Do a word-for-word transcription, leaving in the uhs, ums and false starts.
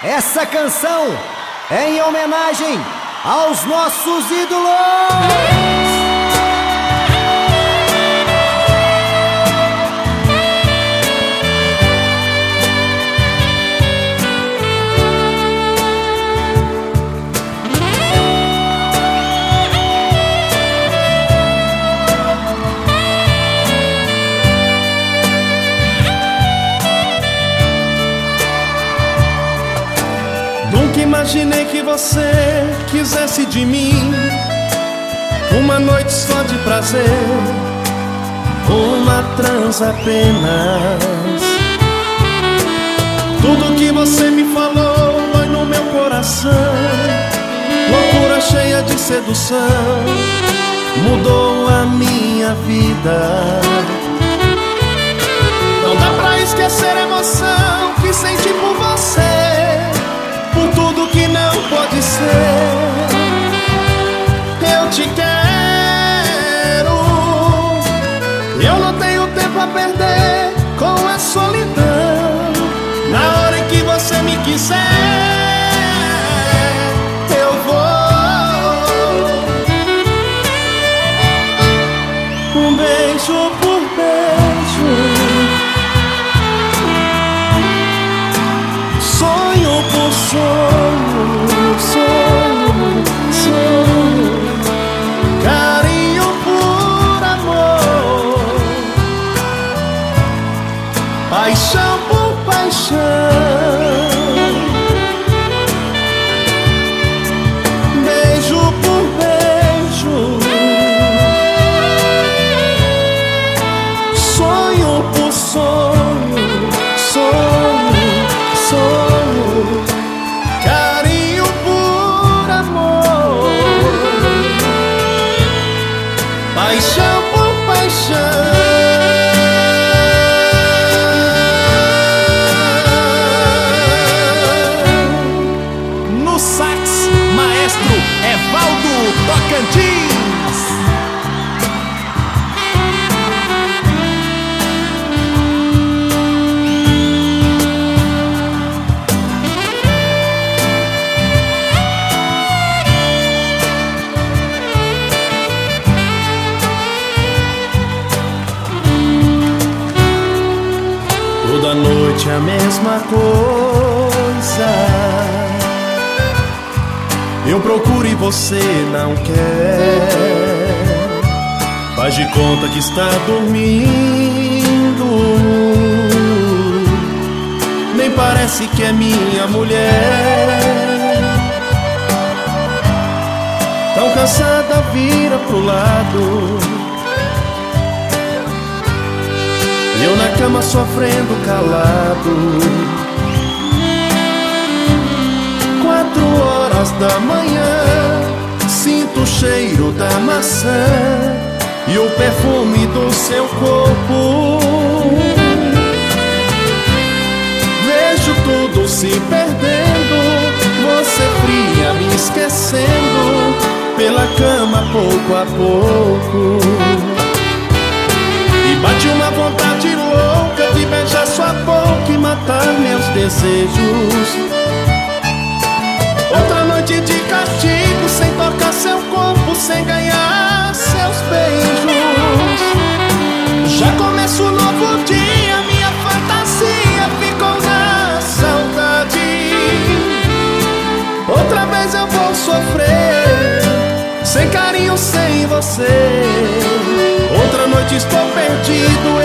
Essa canção é em homenagem aos nossos ídolos! Nunca imaginei que você quisesse de mim uma noite só de prazer, uma transa apenas. Tudo que você me falou foi no meu coração, loucura cheia de sedução, mudou a minha vida. Não dá pra esquecer a emoção que senti por você, por tudo que não pode ser. Eu te quero, eu não tenho tempo a perder com a solidão. Na hora em que você me quiser, eu vou. Um beijo por beijo, sonho por sonho, sonho, sonho, carinho por amor, paixão por paixão, beijo por beijo, sonho por sonho, sonho, sonho, carinho por amor, paixão por paixão. No sax, maestro Evaldo Tocantins. Toda noite a mesma coisa, eu procuro e você não quer. Faz de conta que está dormindo, nem parece que é minha mulher. Tão cansada, vira pro lado, eu na cama sofrendo calado. Quatro horas da manhã, sinto o cheiro da maçã e o perfume do seu corpo. Vejo tudo se perdendo, você fria me esquecendo, pela cama pouco a pouco. E bate uma vontade louca de beijar sua boca e matar meus desejos. Outra noite de castigo, sem tocar seu corpo, sem ganhar seus beijos. Já começa um novo dia, minha fantasia ficou na saudade. Outra vez eu vou sofrer, sem carinho, sem você. Outra noite estou perdido